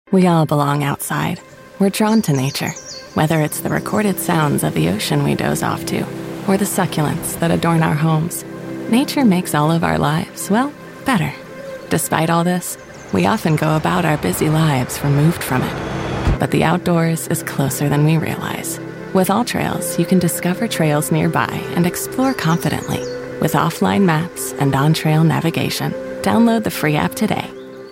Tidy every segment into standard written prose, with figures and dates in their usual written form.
We all belong outside. We're drawn to nature, whether it's the recorded sounds of the ocean we doze off to, or the succulents that adorn our homes. Nature makes all of our lives, well, better. Despite all this, we often go about our busy lives removed from it. But the outdoors is closer than we realize. With AllTrails, you can discover trails nearby and explore confidently. With offline maps and on-trail navigation, download the free app today.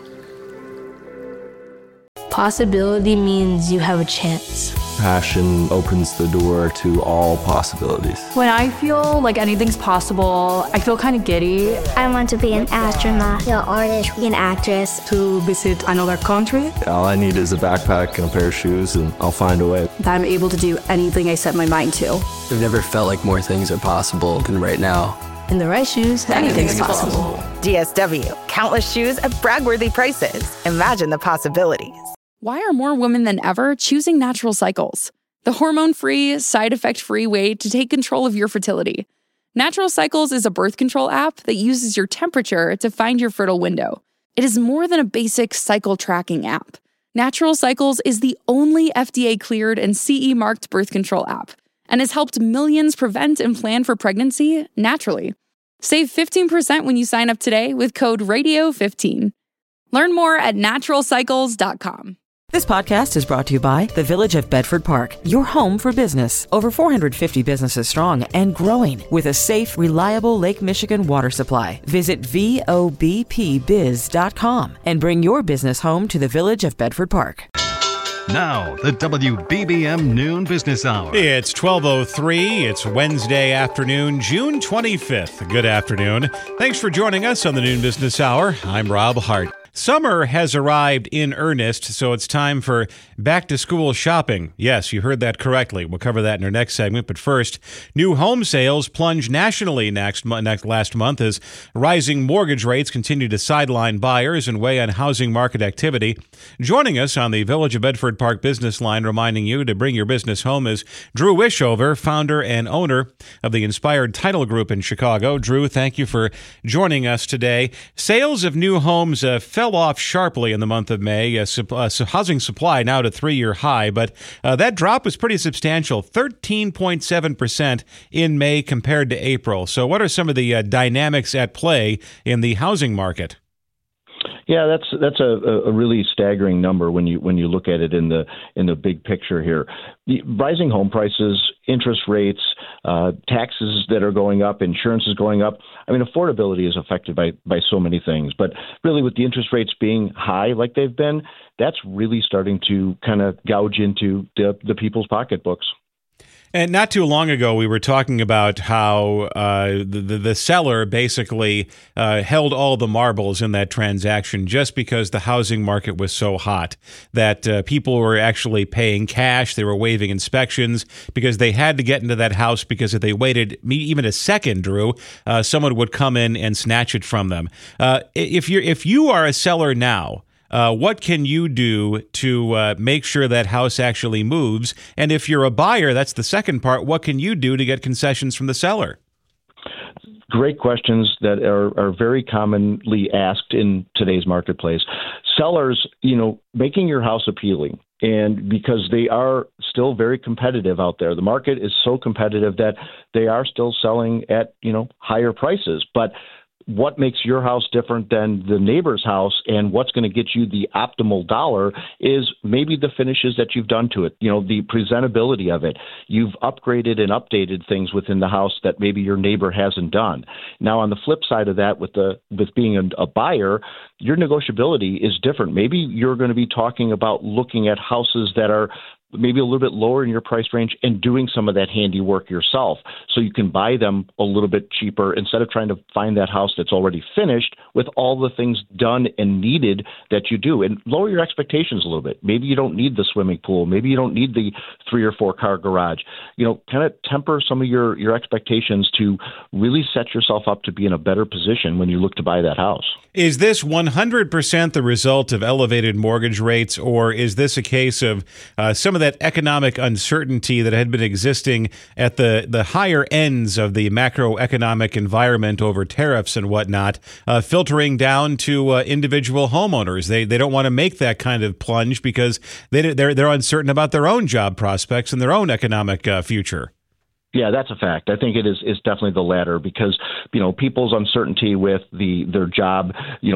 Possibility means you have a chance. Passion opens the door to all possibilities. When I feel like anything's possible, I feel kind of giddy. I want to be an astronaut, an artist, an actress. To visit another country. All I need is a backpack and a pair of shoes, and I'll find a way. That I'm able to do anything I set my mind to. I've never felt like more things are possible than right now. In the right shoes, anything's possible. DSW, countless shoes at brag-worthy prices. Imagine the possibilities. Why are more women than ever choosing Natural Cycles? The hormone-free, side-effect-free way to take control of your fertility. Natural Cycles is a birth control app that uses your temperature to find your fertile window. It is more than a basic cycle tracking app. Natural Cycles is the only FDA-cleared and CE-marked birth control app and has helped millions prevent and plan for pregnancy naturally. Save 15% when you sign up today with code RADIO15. Learn more at naturalcycles.com. This podcast is brought to you by the Village of Bedford Park, your home for business. Over 450 businesses strong and growing with a safe, reliable Lake Michigan water supply. Visit VOBPBiz.com and bring your business home to the Village of Bedford Park. Now, the WBBM Noon Business Hour. It's 12:03. It's Wednesday afternoon, June 25th. Good afternoon. Thanks for joining us on the Noon Business Hour. I'm Rob Hart. Summer has arrived in earnest, so it's time for back-to-school shopping. Yes, you heard that correctly. We'll cover that in our next segment. But first, new home sales plunged nationally last month as rising mortgage rates continue to sideline buyers and weigh on housing market activity. Joining us on the Village of Bedford Park business line, reminding you to bring your business home, is Drew Wishover, founder and owner of the Inspired Title Group in Chicago. Drew, thank you for joining us today. Sales of new homes fell off sharply in the month of May. Housing supply now at a 3-year high, but that drop was pretty substantial, 13.7% in May compared to April. So what are some of the dynamics at play in the housing market? Yeah, that's a really staggering number when you look at it in the big picture here. The rising home prices, interest rates, taxes that are going up, insurance is going up. I mean, affordability is affected by so many things. But really, with the interest rates being high like they've been, that's really starting to kind of gouge into the people's pocketbooks. And not too long ago, we were talking about how the seller basically held all the marbles in that transaction just because the housing market was so hot that people were actually paying cash. They were waiving inspections because they had to get into that house, because if they waited even a second, Drew, someone would come in and snatch it from them. If you are a seller now, what can you do to make sure that house actually moves? And if you're a buyer, that's the second part. What can you do to get concessions from the seller? Great questions that are very commonly asked in today's marketplace. Sellers, making your house appealing. And because they are still very competitive out there, the market is so competitive that they are still selling at, higher prices. But what makes your house different than the neighbor's house, and what's going to get you the optimal dollar is maybe the finishes that you've done to it, the presentability of it. You've upgraded and updated things within the house that maybe your neighbor hasn't done. Now, on the flip side of that, with being a buyer, your negotiability is different. Maybe you're going to be talking about looking at houses that are maybe a little bit lower in your price range and doing some of that handiwork yourself so you can buy them a little bit cheaper instead of trying to find that house that's already finished with all the things done and needed that you do, and lower your expectations a little bit. Maybe you don't need the swimming pool. Maybe you don't need the 3 or 4 car garage. Kind of temper some of your expectations to really set yourself up to be in a better position when you look to buy that house. Is this 100% the result of elevated mortgage rates, or is this a case of some of that economic uncertainty that had been existing at the higher ends of the macroeconomic environment over tariffs and whatnot, filtering down to individual homeowners. They don't want to make that kind of plunge because they're uncertain about their own job prospects and their own economic future. Yeah, that's a fact. I think it is definitely the latter because, people's uncertainty with their job,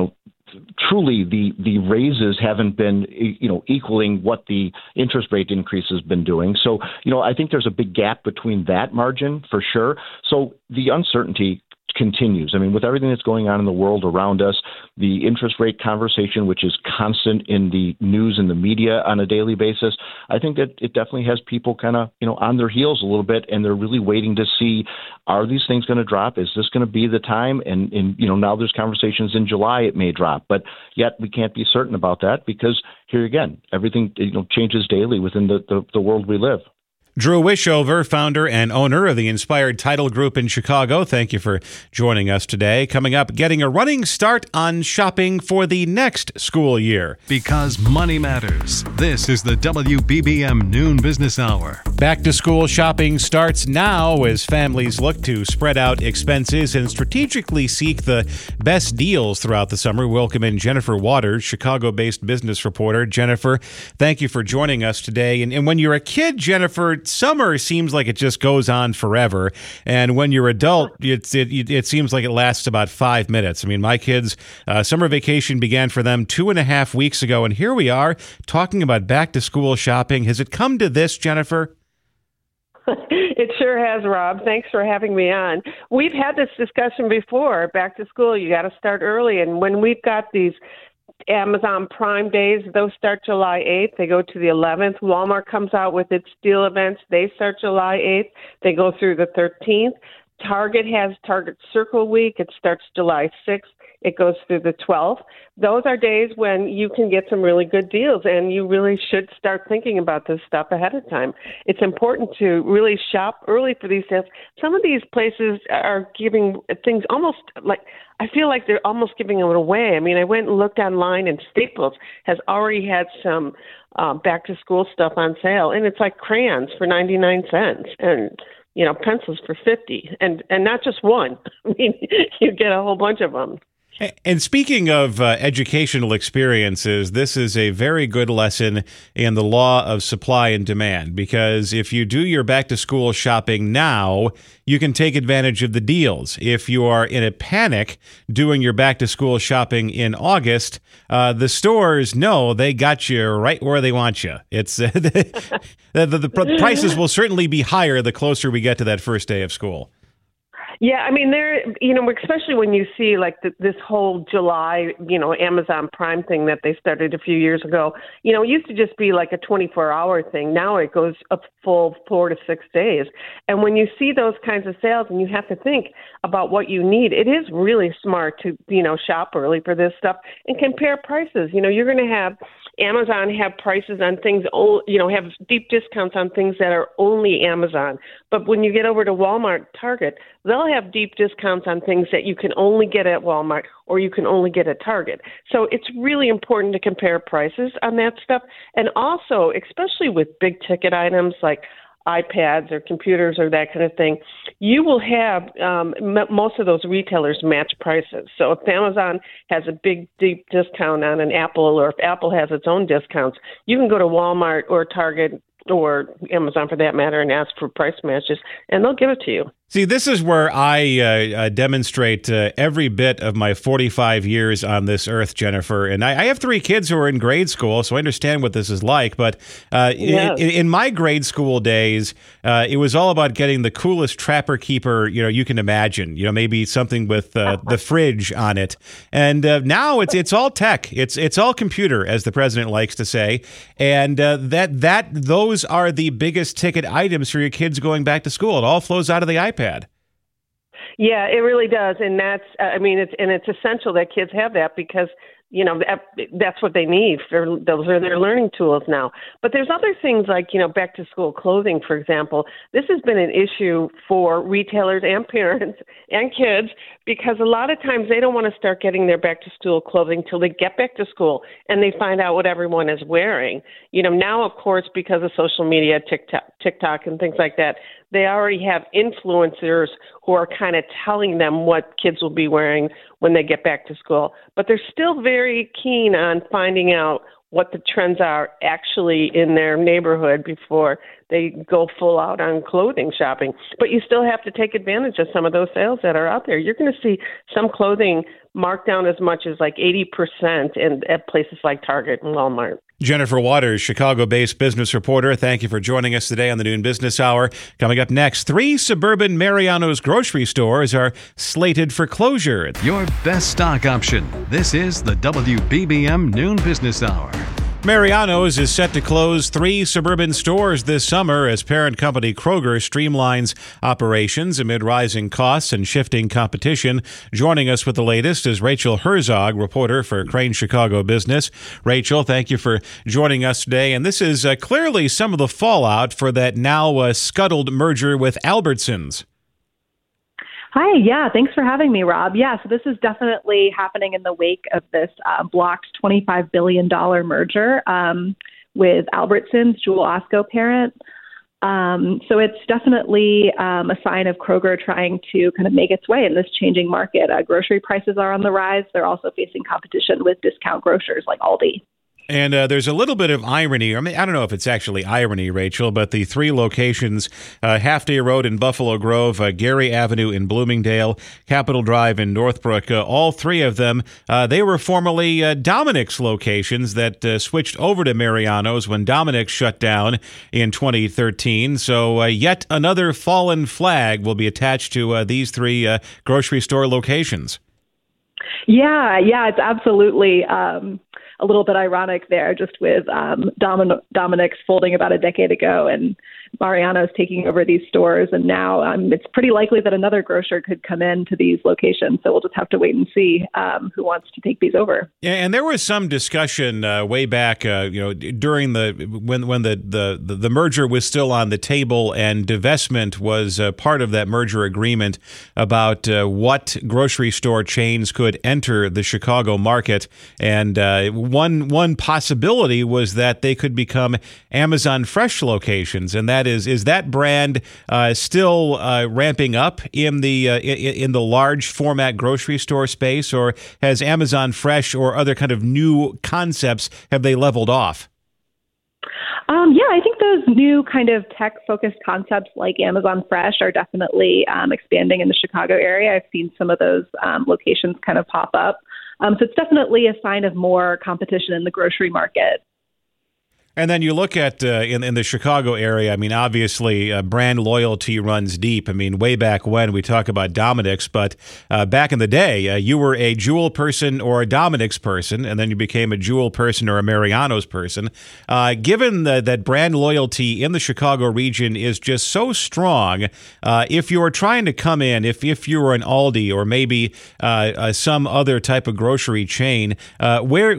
truly the raises haven't been, equaling what the interest rate increase has been doing. So, I think there's a big gap between that margin for sure. So the uncertainty continues. I mean, with everything that's going on in the world around us, the interest rate conversation, which is constant in the news and the media on a daily basis, I think that it definitely has people kind of, on their heels a little bit, and they're really waiting to see, are these things going to drop? Is this going to be the time? And now there's conversations in July it may drop, but yet we can't be certain about that because here again, everything changes daily within the world we live. Drew Wishover, founder and owner of the Inspired Title Group in Chicago. Thank you for joining us today. Coming up, getting a running start on shopping for the next school year. Because money matters. This is the WBBM Noon Business Hour. Back to school shopping starts now as families look to spread out expenses and strategically seek the best deals throughout the summer. Welcome in Jennifer Waters, Chicago-based business reporter. Jennifer, thank you for joining us today. And when you're a kid, Jennifer, summer seems like it just goes on forever, and when you're adult, it seems like it lasts about 5 minutes. I mean, my kids' summer vacation began for them 2.5 weeks ago, and here we are talking about back-to-school shopping. Has it come to this, Jennifer? It sure has, Rob. Thanks for having me on. We've had this discussion before. Back to school, you got to start early, and when we've got these Amazon Prime days, those start July 8th. They go to the 11th. Walmart comes out with its deal events. They start July 8th. They go through the 13th. Target has Target Circle Week. It starts July 6th. It goes through the 12th. Those are days when you can get some really good deals, and you really should start thinking about this stuff ahead of time. It's important to really shop early for these sales. Some of these places are giving things almost like, I feel like they're almost giving it away. I mean, I went and looked online, and Staples has already had some back-to-school stuff on sale, and it's like crayons for 99 cents and pencils for 50, and not just one. I mean, you get a whole bunch of them. And speaking of educational experiences, this is a very good lesson in the law of supply and demand, because if you do your back-to-school shopping now, you can take advantage of the deals. If you are in a panic doing your back-to-school shopping in August, the stores know they got you right where they want you. It's the prices will certainly be higher the closer we get to that first day of school. Yeah, I mean, especially when you see like this whole July, Amazon Prime thing that they started a few years ago, it used to just be like a 24-hour thing. Now it goes a full 4 to 6 days. And when you see those kinds of sales and you have to think about what you need, it is really smart to, shop early for this stuff and compare prices. You're going to have Amazon have prices on things, have deep discounts on things that are only Amazon. But when you get over to Walmart, Target, they'll have deep discounts on things that you can only get at Walmart or you can only get at Target. So it's really important to compare prices on that stuff. And also, especially with big ticket items like iPads or computers or that kind of thing, you will have most of those retailers match prices. So if Amazon has a big, deep discount on an Apple, or if Apple has its own discounts, you can go to Walmart or Target or Amazon for that matter and ask for price matches, and they'll give it to you. See, this is where I demonstrate every bit of my 45 years on this earth, Jennifer. And I have 3 kids who are in grade school, so I understand what this is like. But yes. in my grade school days, it was all about getting the coolest Trapper Keeper you can imagine. Maybe something with the fridge on it. And now it's all tech. It's all computer, as the president likes to say. And those are the biggest ticket items for your kids going back to school. It all flows out of the iPad. Yeah, it really does, and that's it's essential that kids have that because that's what they need. Those are their learning tools now. But there's other things like, back to school clothing, for example. This has been an issue for retailers and parents and kids because a lot of times they don't want to start getting their back to school clothing till they get back to school and they find out what everyone is wearing. Now, of course, because of social media, TikTok and things like that, they already have influencers who are kind of telling them what kids will be wearing when they get back to school. But they're still very keen on finding out what the trends are actually in their neighborhood before they go full out on clothing shopping. But you still have to take advantage of some of those sales that are out there. You're going to see some clothing marked down as much as like 80% at places like Target and Walmart. Jennifer Waters, Chicago-based business reporter, thank you for joining us today on the Noon Business Hour. Coming up next, 3 suburban Mariano's grocery stores are slated for closure. Your best stock option. This is the WBBM Noon Business Hour. Mariano's is set to close 3 suburban stores this summer as parent company Kroger streamlines operations amid rising costs and shifting competition. Joining us with the latest is Rachel Herzog, reporter for Crane Chicago Business. Rachel, thank you for joining us today. And this is clearly some of the fallout for that now scuttled merger with Albertsons. Hi, yeah, thanks for having me, Rob. Yeah, so this is definitely happening in the wake of this blocked $25 billion merger with Albertsons, Jewel Osco parent. So it's definitely a sign of Kroger trying to kind of make its way in this changing market. Grocery prices are on the rise. They're also facing competition with discount grocers like Aldi. And there's a little bit of irony. I mean, I don't know if it's actually irony, Rachel, but the 3 locations, Half Day Road in Buffalo Grove, Gary Avenue in Bloomingdale, Capitol Drive in Northbrook, all 3 of them, they were formerly Dominick's locations that switched over to Mariano's when Dominick's shut down in 2013. So yet another fallen flag will be attached to these 3 grocery store locations. Yeah, it's absolutely a little bit ironic there, just with Dominick's folding about a decade ago and Mariano's taking over these stores. And now it's pretty likely that another grocer could come into these locations. So we'll just have to wait and see who wants to take these over. Yeah, and there was some discussion way back, during when the merger was still on the table and divestment was part of that merger agreement about what grocery store chains could enter the Chicago market. And one possibility was that they could become Amazon Fresh locations, and that is that brand still ramping up in the large format grocery store space, or has Amazon Fresh or other kind of new concepts, have they leveled off? Yeah, I think those new kind of tech-focused concepts like Amazon Fresh are definitely expanding in the Chicago area. I've seen some of those locations kind of pop up. So it's definitely a sign of more competition in the grocery market. And then you look at in the Chicago area, I mean, obviously brand loyalty runs deep. I mean, way back when we talk about Dominick's, but back in the day, you were a Jewel person or a Dominick's person, and then you became a Jewel person or a Mariano's person. Given that brand loyalty in the Chicago region is just so strong, if you're trying to come in, if you were an Aldi or maybe some other type of grocery chain, where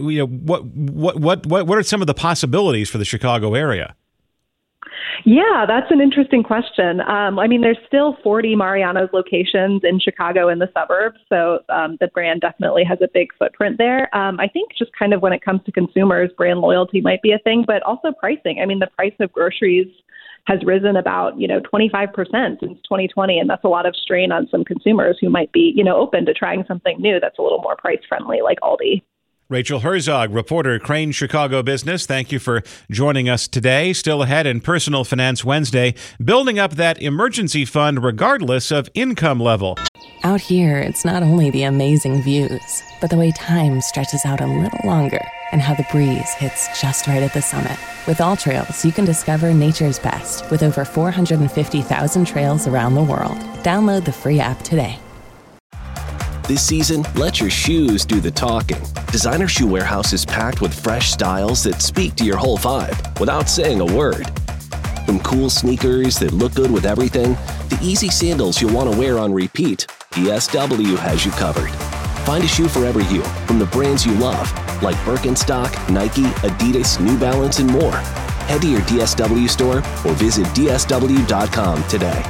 what are some of the possibilities for the Chicago area? Yeah, that's an interesting question. I mean, there's still 40 Mariano's locations in Chicago in the suburbs, so the brand definitely has a big footprint there. I think just kind of when it comes to consumers, brand loyalty might be a thing, but also pricing. I mean, the price of groceries has risen about, 25% since 2020, and that's a lot of strain on some consumers who might be, open to trying something new that's a little more price friendly, like Aldi. Rachel Herzog, reporter, Crane Chicago Business. Thank you for joining us today. Still ahead in Personal Finance Wednesday, building up that emergency fund regardless of income level. Out here, it's not only the amazing views, but the way time stretches out a little longer and how the breeze hits just right at the summit. With AllTrails, you can discover nature's best with over 450,000 trails around the world. Download the free app today. This season, let your shoes do the talking. Designer Shoe Warehouse is packed with fresh styles that speak to your whole vibe without saying a word. From cool sneakers that look good with everything, to easy sandals you'll want to wear on repeat, DSW has you covered. Find a shoe for every you from the brands you love, like Birkenstock, Nike, Adidas, New Balance, and more. Head to your DSW store or visit dsw.com today.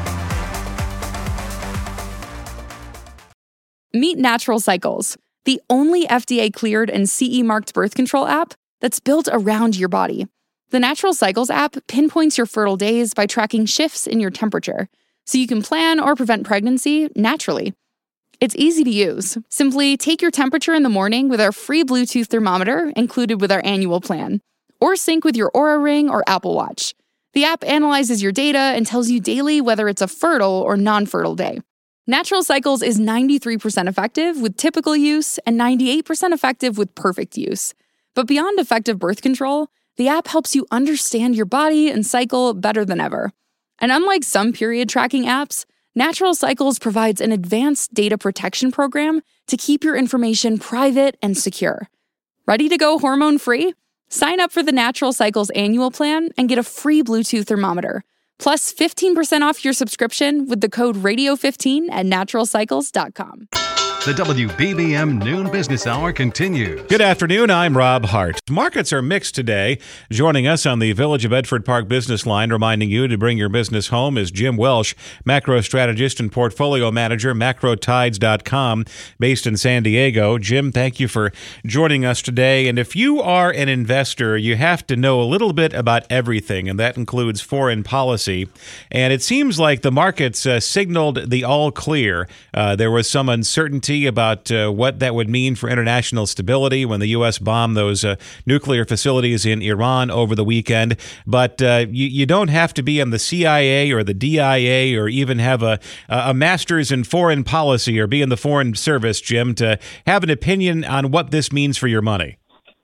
Meet Natural Cycles, the only FDA-cleared and CE-marked birth control app that's built around your body. The Natural Cycles app pinpoints your fertile days by tracking shifts in your temperature, so you can plan or prevent pregnancy naturally. It's easy to use. Simply take your temperature in the morning with our free Bluetooth thermometer included with our annual plan, or sync with your Oura Ring or Apple Watch. The app analyzes your data and tells you daily whether it's a fertile or non-fertile day. Natural Cycles is 93% effective with typical use and 98% effective with perfect use. But beyond effective birth control, the app helps you understand your body and cycle better than ever. And unlike some period tracking apps, Natural Cycles provides an advanced data protection program to keep your information private and secure. Ready to go hormone-free? Sign up for the Natural Cycles annual plan and get a free Bluetooth thermometer, plus 15% off your subscription with the code radio15 at naturalcycles.com. The WBBM Noon Business Hour continues. Good afternoon, I'm Rob Hart. Markets are mixed today. Joining us on the Village of Bedford Park business line, reminding you to bring your business home, is Jim Welsh, macro strategist and portfolio manager, macrotides.com, based in San Diego. Jim, thank you for joining us today. And if you are an investor, you have to know a little bit about everything, and that includes foreign policy. And it seems like the markets signaled the all clear. There was some uncertainty about what that would mean for international stability when the U.S. bombed those nuclear facilities in Iran over the weekend. But you don't have to be in the CIA or the DIA or even have a master's in foreign policy or be in the foreign service, Jim, to have an opinion on what this means for your money.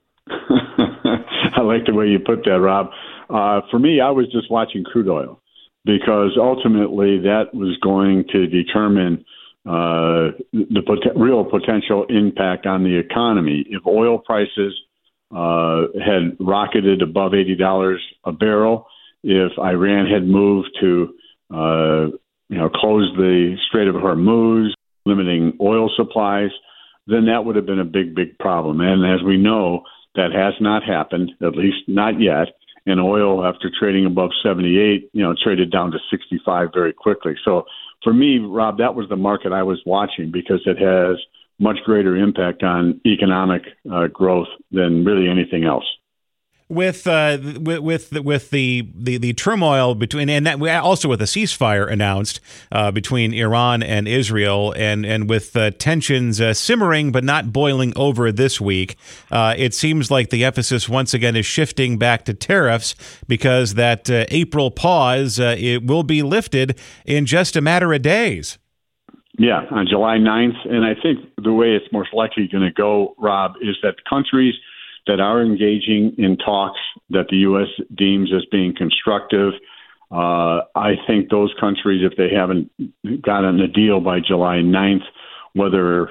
I like the way you put that, Rob. For me, I was just watching crude oil because ultimately that was going to determine the real potential impact on the economy. If oil prices had rocketed above $80 a barrel, if Iran had moved to close the Strait of Hormuz, limiting oil supplies, then that would have been a big problem. And as we know, that has not happened, at least not yet. And oil, after trading above 78, traded down to 65 very quickly. So for me, Rob, that was the market I was watching because it has much greater impact on economic growth than really anything else. With the turmoil between, and that also with a ceasefire announced between Iran and Israel, and with tensions simmering but not boiling over this week, it seems like the emphasis once again is shifting back to tariffs because that April pause it will be lifted in just a matter of days. Yeah, on July 9th, and I think the way it's most likely going to go, Rob, is that countries that are engaging in talks that the U.S. deems as being constructive. I think those countries, if they haven't gotten a deal by July 9th, whether,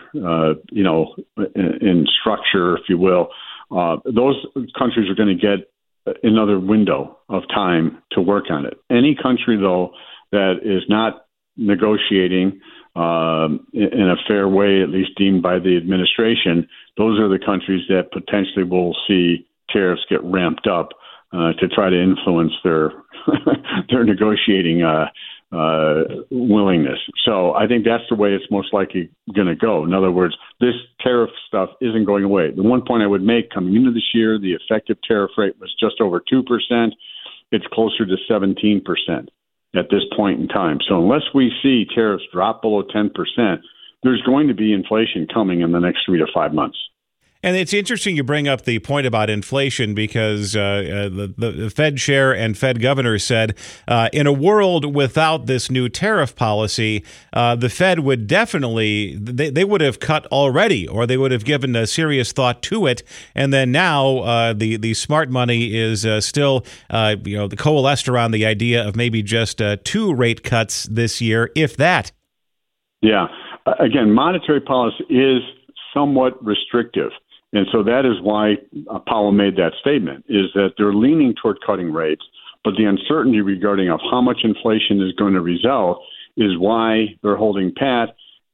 in structure, if you will, those countries are going to get another window of time to work on it. Any country, though, that is not negotiating in a fair way, at least deemed by the administration, those are the countries that potentially will see tariffs get ramped up to try to influence their their negotiating willingness. So I think that's the way it's most likely going to go. In other words, this tariff stuff isn't going away. The one point I would make coming into this year, the effective tariff rate was just over 2%. It's closer to 17% at this point in time. So unless we see tariffs drop below 10%, there's going to be inflation coming in the next 3 to 5 months. And it's interesting you bring up the point about inflation because the Fed chair and Fed governor said in a world without this new tariff policy, the Fed would definitely, they would have cut already, or they would have given a serious thought to it. And then now the smart money is still coalesced around the idea of maybe just 2 rate cuts this year, if that. Yeah. Again, monetary policy is somewhat restrictive. And so that is why Powell made that statement, is that they're leaning toward cutting rates, but the uncertainty regarding of how much inflation is going to result is why they're holding pat.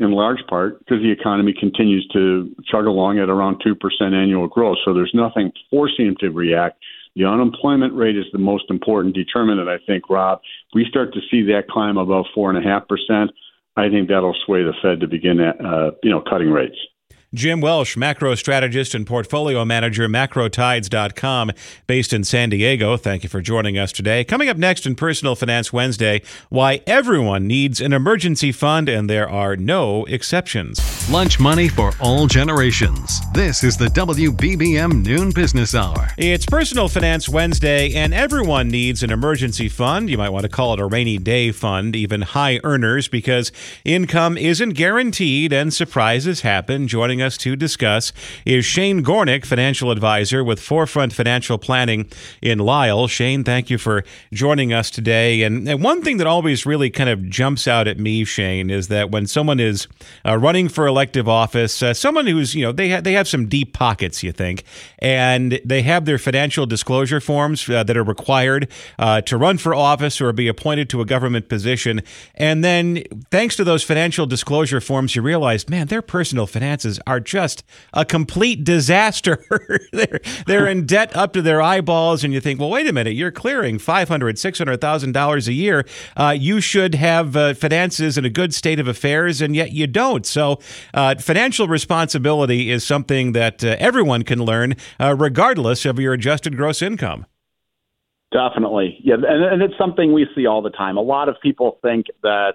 in large part because the economy continues to chug along at around 2% annual growth. So there's nothing forcing him to react. The unemployment rate is the most important determinant, I think, Rob. If we start to see that climb above 4.5%, I think that'll sway the Fed to begin cutting rates. Jim Welsh, macro strategist and portfolio manager, macrotides.com, based in San Diego. Thank you for joining us today. Coming up next in Personal Finance Wednesday, why everyone needs an emergency fund and there are no exceptions. Lunch money for all generations. This is the WBBM Noon Business Hour. It's Personal Finance Wednesday, and everyone needs an emergency fund. You might want to call it a rainy day fund, even high earners, because income isn't guaranteed and surprises happen. Joining us to discuss is Shane Gornick, financial advisor with Forefront Financial Planning in Lisle. Shane, thank you for joining us today. And one thing that always really kind of jumps out at me, Shane, is that when someone is running for elective office, someone who's, they have some deep pockets, you think, and they have their financial disclosure forms that are required to run for office or be appointed to a government position. And then thanks to those financial disclosure forms, you realize, man, their personal finances are just a complete disaster. they're in debt up to their eyeballs, and you think, well, wait a minute, you're clearing $500,000, $600,000 a year. You should have finances in a good state of affairs, and yet you don't. So financial responsibility is something that everyone can learn, regardless of your adjusted gross income. Definitely. Yeah, and it's something we see all the time. A lot of people think that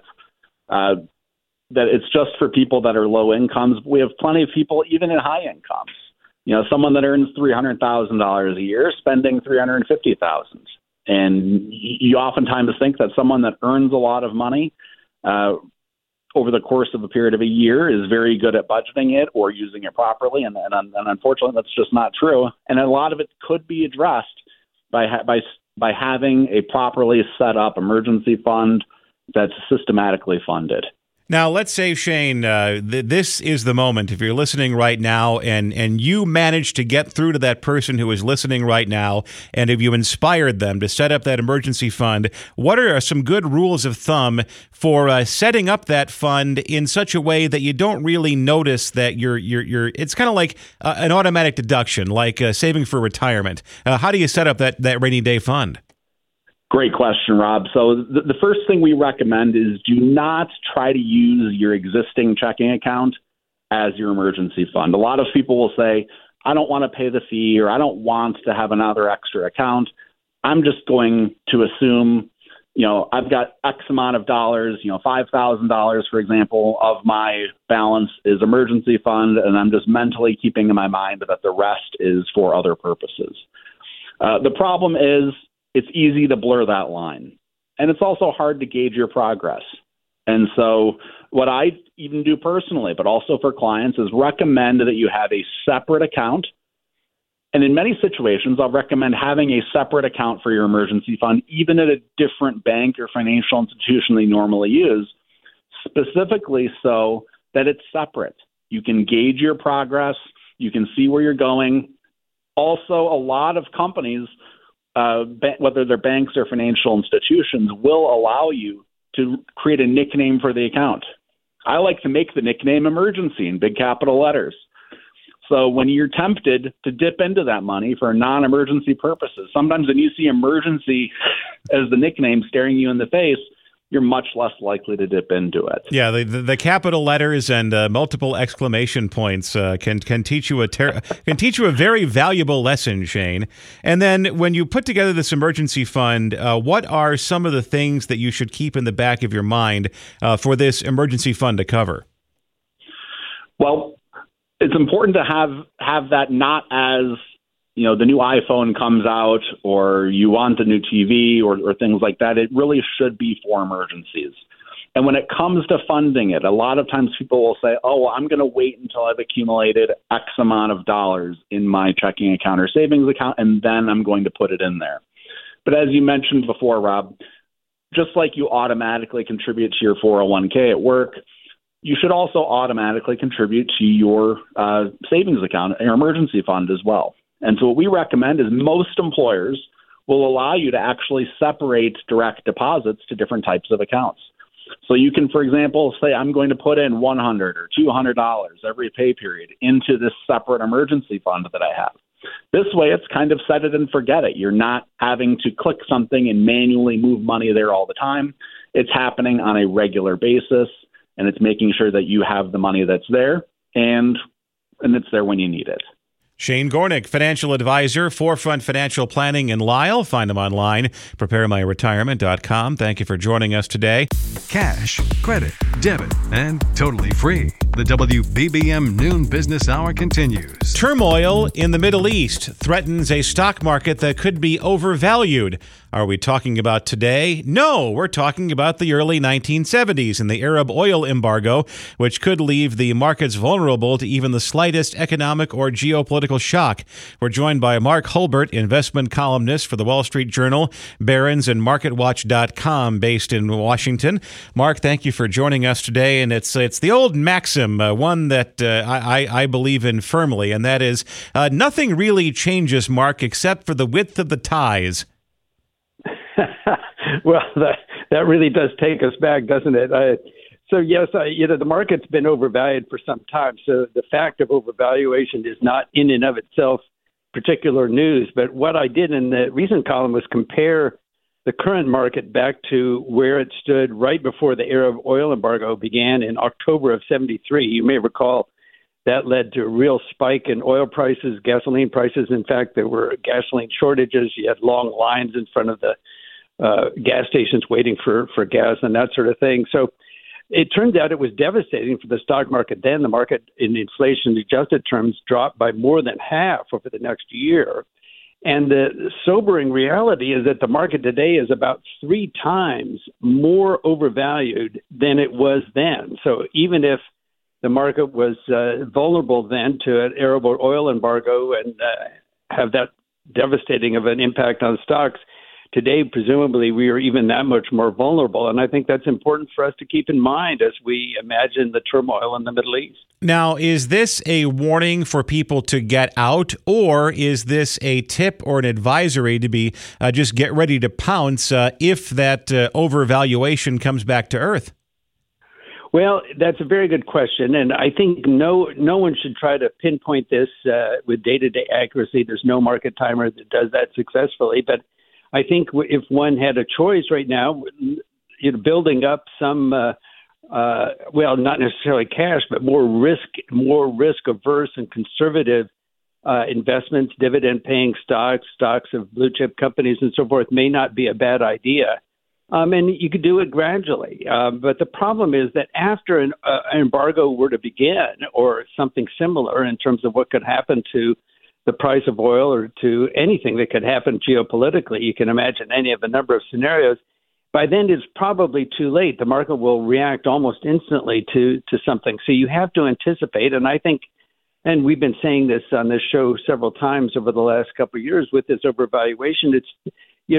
it's just for people that are low incomes. We have plenty of people even in high incomes. Someone that earns $300,000 a year spending $350,000. And you oftentimes think that someone that earns a lot of money over the course of a period of a year is very good at budgeting it or using it properly. And unfortunately, that's just not true. And a lot of it could be addressed by having a properly set up emergency fund that's systematically funded. Now, let's say, Shane, this is the moment. If you're listening right now and you manage to get through to that person who is listening right now, and if you inspired them to set up that emergency fund, what are some good rules of thumb for setting up that fund in such a way that you don't really notice that you're it's kind of like an automatic deduction, like saving for retirement. How do you set up that rainy day fund? Great question, Rob. So the first thing we recommend is do not try to use your existing checking account as your emergency fund. A lot of people will say, I don't want to pay the fee, or I don't want to have another extra account. I'm just going to assume, I've got X amount of dollars, $5,000, for example, of my balance is emergency fund, and I'm just mentally keeping in my mind that the rest is for other purposes. The problem is, it's easy to blur that line. And it's also hard to gauge your progress. And so what I even do personally, but also for clients, is recommend that you have a separate account. And in many situations, I'll recommend having a separate account for your emergency fund, even at a different bank or financial institution they normally use, specifically so that it's separate. You can gauge your progress. You can see where you're going. Also, a lot of companies, whether they're banks or financial institutions, will allow you to create a nickname for the account. I like to make the nickname emergency in big capital letters. So when you're tempted to dip into that money for non-emergency purposes, sometimes when you see emergency as the nickname staring you in the face, you're much less likely to dip into it. Yeah, the capital letters and multiple exclamation points can teach you a very valuable lesson, Shane. And then when you put together this emergency fund, what are some of the things that you should keep in the back of your mind for this emergency fund to cover? Well, it's important to have that not as the new iPhone comes out or you want a new TV or things like that. It really should be for emergencies. And when it comes to funding it, a lot of times people will say, oh, I'm going to wait until I've accumulated X amount of dollars in my checking account or savings account, and then I'm going to put it in there. But as you mentioned before, Rob, just like you automatically contribute to your 401k at work, you should also automatically contribute to your savings account, your emergency fund as well. And so what we recommend is most employers will allow you to actually separate direct deposits to different types of accounts. So you can, for example, say I'm going to put in $100 or $200 every pay period into this separate emergency fund that I have. This way, it's kind of set it and forget it. You're not having to click something and manually move money there all the time. It's happening on a regular basis, and it's making sure that you have the money that's there, and it's there when you need it. Shane Gornick, financial advisor, Forefront Financial Planning in Lisle. Find him online, preparemyretirement.com. Thank you for joining us today. Cash, credit, debit, and totally free. The WBBM Noon Business Hour continues. Turmoil in the Middle East threatens a stock market that could be overvalued. Are we talking about today? No, we're talking about the early 1970s and the Arab oil embargo, which could leave the markets vulnerable to even the slightest economic or geopolitical shock. We're joined by Mark Hulbert, investment columnist for the Wall Street Journal, Barron's, and MarketWatch.com, based in Washington. Mark, thank you for joining us today. And it's the old maxim, one that I believe in firmly, and that is nothing really changes, Mark, except for the width of the ties. Well, that really does take us back, doesn't it? So yes, the market's been overvalued for some time. So the fact of overvaluation is not in and of itself particular news. But what I did in the recent column was compare the current market back to where it stood right before the Arab oil embargo began in October of '73. You may recall that led to a real spike in oil prices, gasoline prices. In fact, there were gasoline shortages. You had long lines in front of the gas stations waiting for gas and that sort of thing. So it turns out it was devastating for the stock market then. The market in inflation-adjusted terms dropped by more than half over the next year. And the sobering reality is that the market today is about 3 times more overvalued than it was then. So even if the market was vulnerable then to an Arab oil embargo and have that devastating of an impact on stocks, today, presumably, we are even that much more vulnerable. And I think that's important for us to keep in mind as we imagine the turmoil in the Middle East. Now, is this a warning for people to get out, or is this a tip or an advisory to be just get ready to pounce if that overvaluation comes back to earth? Well, that's a very good question, and I think no one should try to pinpoint this with day-to-day accuracy. There's no market timer that does that successfully, but I think if one had a choice right now, building up some, not necessarily cash, but more risk-averse and conservative investments, dividend-paying stocks of blue-chip companies and so forth may not be a bad idea. And you could do it gradually. But the problem is that after an embargo were to begin, or something similar in terms of what could happen to the price of oil or to anything that could happen geopolitically, you can imagine any of a number of scenarios. By then, it's probably too late. The market will react almost instantly to something. So you have to anticipate. And I think, and we've been saying this on this show several times over the last couple of years with this overvaluation, it's,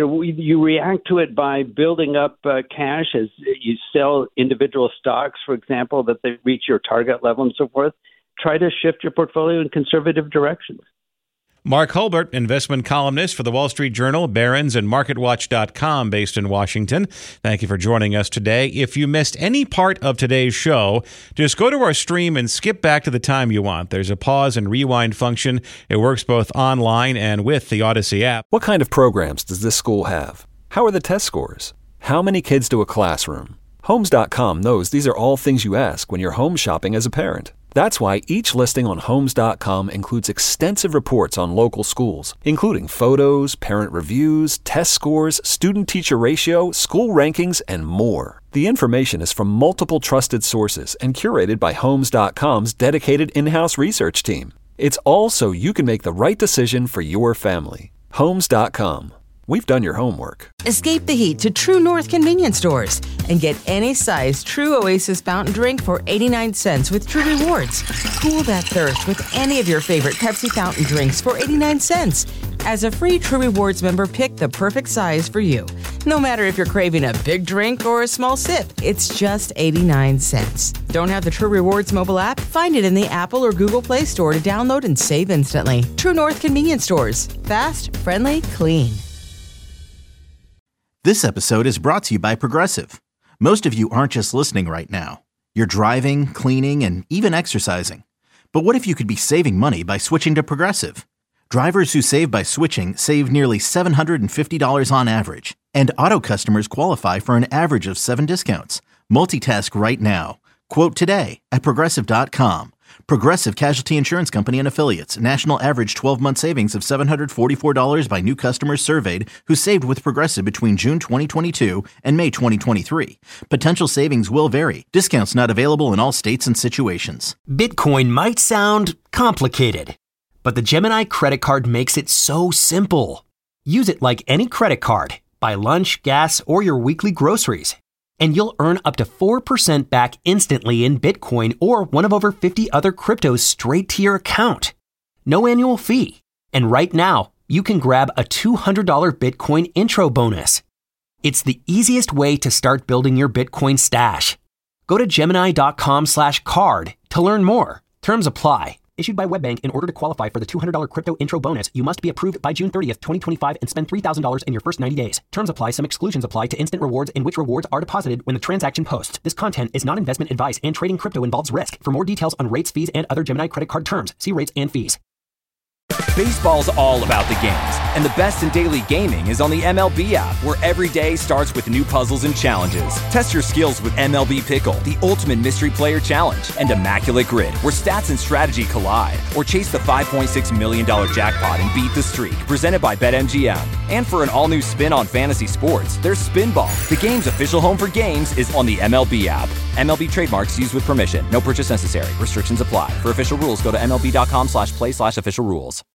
you react to it by building up cash as you sell individual stocks, for example, that they reach your target level and so forth. Try to shift your portfolio in conservative directions. Mark Hulbert, investment columnist for the Wall Street Journal, Barron's, and MarketWatch.com, based in Washington. Thank you for joining us today. If you missed any part of today's show, just go to our stream and skip back to the time you want. There's a pause and rewind function. It works both online and with the Odyssey app. What kind of programs does this school have? How are the test scores? How many kids do a classroom? Homes.com knows these are all things you ask when you're home shopping as a parent. That's why each listing on Homes.com includes extensive reports on local schools, including photos, parent reviews, test scores, student-teacher ratio, school rankings, and more. The information is from multiple trusted sources and curated by Homes.com's dedicated in-house research team. It's all so you can make the right decision for your family. Homes.com. We've done your homework. Escape the heat to True North convenience stores and get any size True Oasis fountain drink for 89 cents with True Rewards. Cool that thirst with any of your favorite Pepsi fountain drinks for 89 cents. As a free True Rewards member, pick the perfect size for you. No matter if you're craving a big drink or a small sip, it's just 89 cents. Don't have the True Rewards mobile app? Find it in the Apple or Google Play Store to download and save instantly. True North convenience stores. Fast, friendly, clean. This episode is brought to you by Progressive. Most of you aren't just listening right now. You're driving, cleaning, and even exercising. But what if you could be saving money by switching to Progressive? Drivers who save by switching save nearly $750 on average, and auto customers qualify for an average of 7 discounts. Multitask right now. Quote today at Progressive.com. Progressive Casualty Insurance Company and Affiliates. National average 12-month savings of $744 by new customers surveyed who saved with Progressive between June 2022 and May 2023. Potential savings will vary. Discounts not available in all states and situations. Bitcoin might sound complicated, but the Gemini credit card makes it so simple. Use it like any credit card. Buy lunch, gas, or your weekly groceries, and you'll earn up to 4% back instantly in Bitcoin or one of over 50 other cryptos straight to your account. No annual fee. And right now, you can grab a $200 Bitcoin intro bonus. It's the easiest way to start building your Bitcoin stash. Go to Gemini.com/card to learn more. Terms apply. Issued by WebBank. In order to qualify for the $200 crypto intro bonus, you must be approved by June 30th, 2025 and spend $3,000 in your first 90 days. Terms apply. Some exclusions apply to instant rewards in which rewards are deposited when the transaction posts. This content is not investment advice and trading crypto involves risk. For more details on rates, fees, and other Gemini credit card terms, see rates and fees. Baseball's all about the games, and the best in daily gaming is on the MLB app, where every day starts with new puzzles and challenges. Test your skills with MLB Pickle, the ultimate mystery player challenge, and Immaculate Grid, where stats and strategy collide. Or chase the $5.6 million jackpot and beat the streak, presented by BetMGM. And for an all-new spin on fantasy sports, there's Spinball. The game's official home for games is on the MLB app. MLB trademarks used with permission. No purchase necessary. Restrictions apply. For official rules, go to MLB.com/play/official rules.